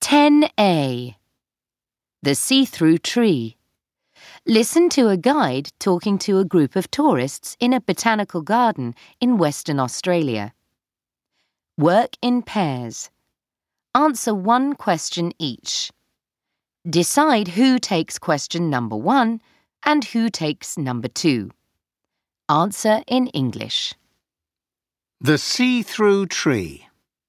10A. The see-through tree. Listen to a guide talking to a group of tourists in a botanical garden in Western Australia. Work in pairs. Answer one question each. Decide who takes question number 1 and who takes number 2. Answer in English. The see-through tree.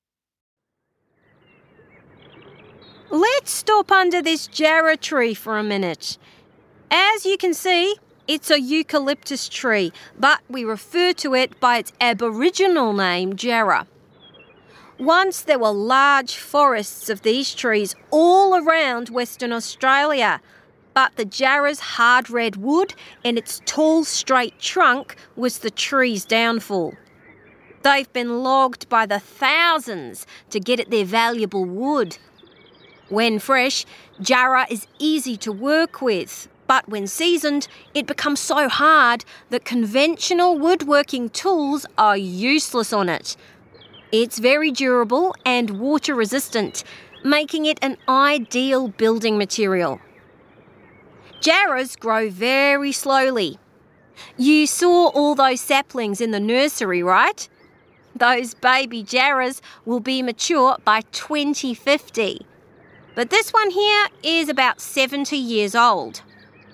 Let's stop under this jarrah tree for a minute. As you can see, it's a eucalyptus tree, but we refer to it by its Aboriginal name, jarrah. Once there were large forests of these trees all around Western Australia, but the jarrah's hard red wood and its tall straight trunk was the tree's downfall. They've been logged by the thousands to get at their valuable wood. When fresh, jarrah is easy to work with, but when seasoned, it becomes so hard that conventional woodworking tools are useless on it. It's very durable and water resistant, making it an ideal building material. Jarrahs grow very slowly. You saw all those saplings in the nursery, right? Those baby jarrahs will be mature by 2050. But this one here is about 70 years old.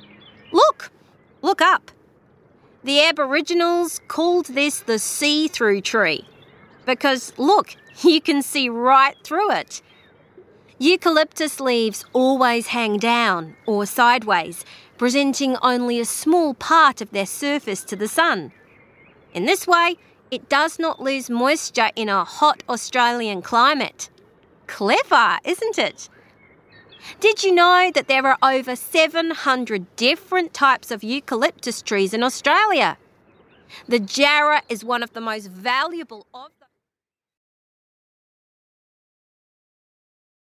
Look up. The Aboriginals called this the see-through tree because, look, you can see right through it. Eucalyptus leaves always hang down or sideways, presenting only a small part of their surface to the sun. In this way, it does not lose moisture in a hot Australian climate. Clever, isn't it? Did you know that there are over 700 different types of eucalyptus trees in Australia? The jarrah is one of the most valuable of them.